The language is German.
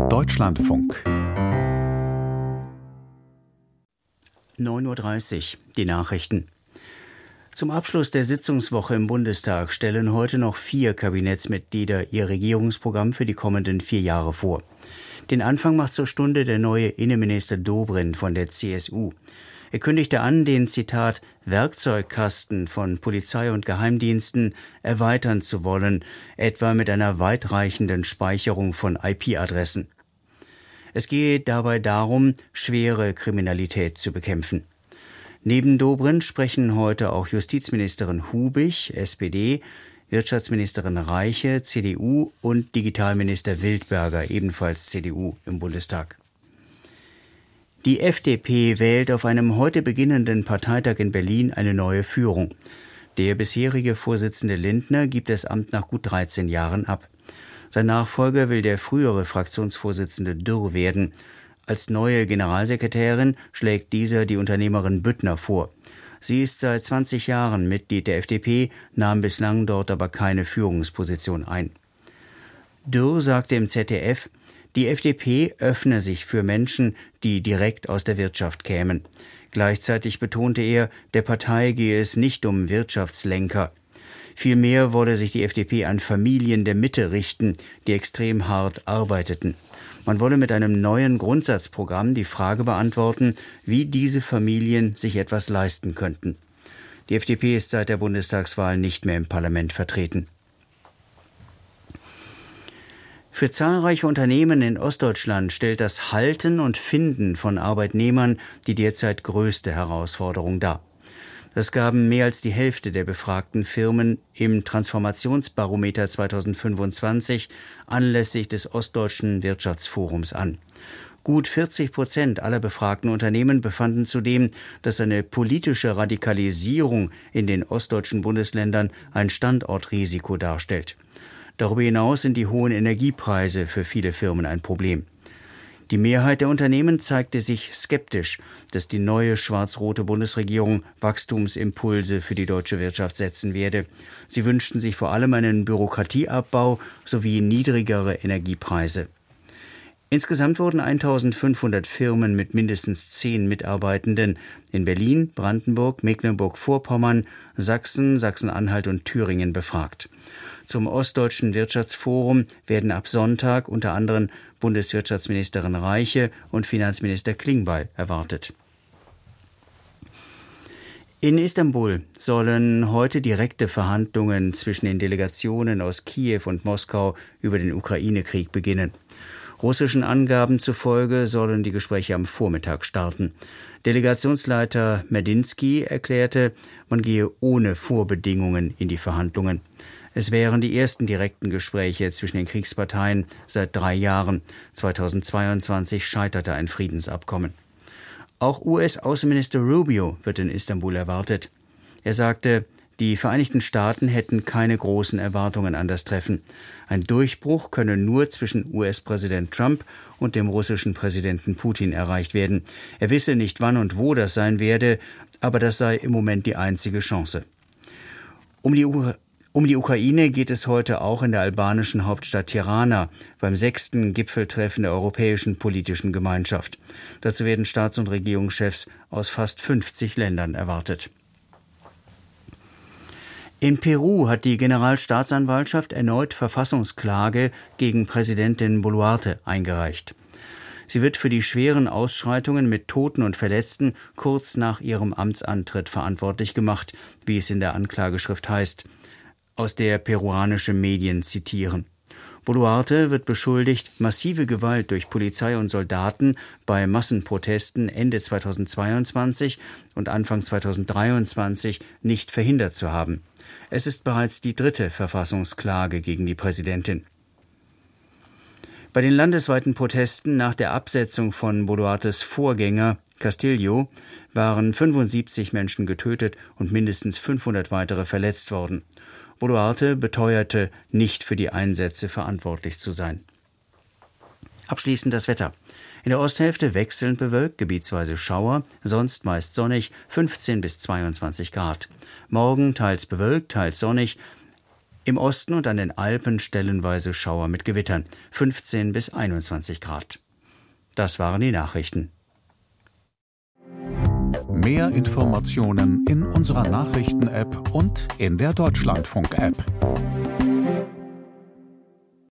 Deutschlandfunk 9:30 Uhr, die Nachrichten. Zum Abschluss der Sitzungswoche im Bundestag stellen heute noch 4 Kabinettsmitglieder ihr Regierungsprogramm für die kommenden 4 Jahre vor. Den Anfang macht zur Stunde der neue Innenminister Dobrindt von der CSU. Er kündigte an, den, Zitat, Werkzeugkasten von Polizei und Geheimdiensten erweitern zu wollen, etwa mit einer weitreichenden Speicherung von IP-Adressen. Es gehe dabei darum, schwere Kriminalität zu bekämpfen. Neben Dobrindt sprechen heute auch Justizministerin Hubig, SPD, Wirtschaftsministerin Reiche, CDU und Digitalminister Wildberger, ebenfalls CDU, im Bundestag. Die FDP wählt auf einem heute beginnenden Parteitag in Berlin eine neue Führung. Der bisherige Vorsitzende Lindner gibt das Amt nach gut 13 Jahren ab. Sein Nachfolger will der frühere Fraktionsvorsitzende Dürr werden. Als neue Generalsekretärin schlägt dieser die Unternehmerin Büttner vor. Sie ist seit 20 Jahren Mitglied der FDP, nahm bislang dort aber keine Führungsposition ein. Dürr sagte im ZDF, die FDP öffne sich für Menschen, die direkt aus der Wirtschaft kämen. Gleichzeitig betonte er, der Partei gehe es nicht um Wirtschaftslenker. Vielmehr wolle sich die FDP an Familien der Mitte richten, die extrem hart arbeiteten. Man wolle mit einem neuen Grundsatzprogramm die Frage beantworten, wie diese Familien sich etwas leisten könnten. Die FDP ist seit der Bundestagswahl nicht mehr im Parlament vertreten. Für zahlreiche Unternehmen in Ostdeutschland stellt das Halten und Finden von Arbeitnehmern die derzeit größte Herausforderung dar. Das gaben mehr als die Hälfte der befragten Firmen im Transformationsbarometer 2025 anlässlich des Ostdeutschen Wirtschaftsforums an. Gut 40% aller befragten Unternehmen befanden zudem, dass eine politische Radikalisierung in den ostdeutschen Bundesländern ein Standortrisiko darstellt. Darüber hinaus sind die hohen Energiepreise für viele Firmen ein Problem. Die Mehrheit der Unternehmen zeigte sich skeptisch, dass die neue schwarz-rote Bundesregierung Wachstumsimpulse für die deutsche Wirtschaft setzen werde. Sie wünschten sich vor allem einen Bürokratieabbau sowie niedrigere Energiepreise. Insgesamt wurden 1500 Firmen mit mindestens 10 Mitarbeitenden in Berlin, Brandenburg, Mecklenburg-Vorpommern, Sachsen, Sachsen-Anhalt und Thüringen befragt. Zum Ostdeutschen Wirtschaftsforum werden ab Sonntag unter anderem Bundeswirtschaftsministerin Reiche und Finanzminister Klingbeil erwartet. In Istanbul sollen heute direkte Verhandlungen zwischen den Delegationen aus Kiew und Moskau über den Ukraine-Krieg beginnen. Russischen Angaben zufolge sollen die Gespräche am Vormittag starten. Delegationsleiter Medinsky erklärte, man gehe ohne Vorbedingungen in die Verhandlungen. Es wären die ersten direkten Gespräche zwischen den Kriegsparteien seit 3 Jahren. 2022 scheiterte ein Friedensabkommen. Auch US-Außenminister Rubio wird in Istanbul erwartet. Er sagte, die Vereinigten Staaten hätten keine großen Erwartungen an das Treffen. Ein Durchbruch könne nur zwischen US-Präsident Trump und dem russischen Präsidenten Putin erreicht werden. Er wisse nicht, wann und wo das sein werde, aber das sei im Moment die einzige Chance. Um die Ukraine geht es heute auch in der albanischen Hauptstadt Tirana beim 6. Gipfeltreffen der Europäischen Politischen Gemeinschaft. Dazu werden Staats- und Regierungschefs aus fast 50 Ländern erwartet. In Peru hat die Generalstaatsanwaltschaft erneut Verfassungsklage gegen Präsidentin Boluarte eingereicht. Sie wird für die schweren Ausschreitungen mit Toten und Verletzten kurz nach ihrem Amtsantritt verantwortlich gemacht, wie es in der Anklageschrift heißt, aus der peruanische Medien zitieren. Boluarte wird beschuldigt, massive Gewalt durch Polizei und Soldaten bei Massenprotesten Ende 2022 und Anfang 2023 nicht verhindert zu haben. Es ist bereits die 3. Verfassungsklage gegen die Präsidentin. Bei den landesweiten Protesten nach der Absetzung von Boluartes Vorgänger Castillo waren 75 Menschen getötet und mindestens 500 weitere verletzt worden. Boluarte beteuerte, nicht für die Einsätze verantwortlich zu sein. Abschließend das Wetter. In der Osthälfte wechselnd bewölkt, gebietsweise Schauer, sonst meist sonnig, 15 bis 22 Grad. Morgen teils bewölkt, teils sonnig. Im Osten und an den Alpen stellenweise Schauer mit Gewittern, 15 bis 21 Grad. Das waren die Nachrichten. Mehr Informationen in unserer Nachrichten-App und in der Deutschlandfunk-App.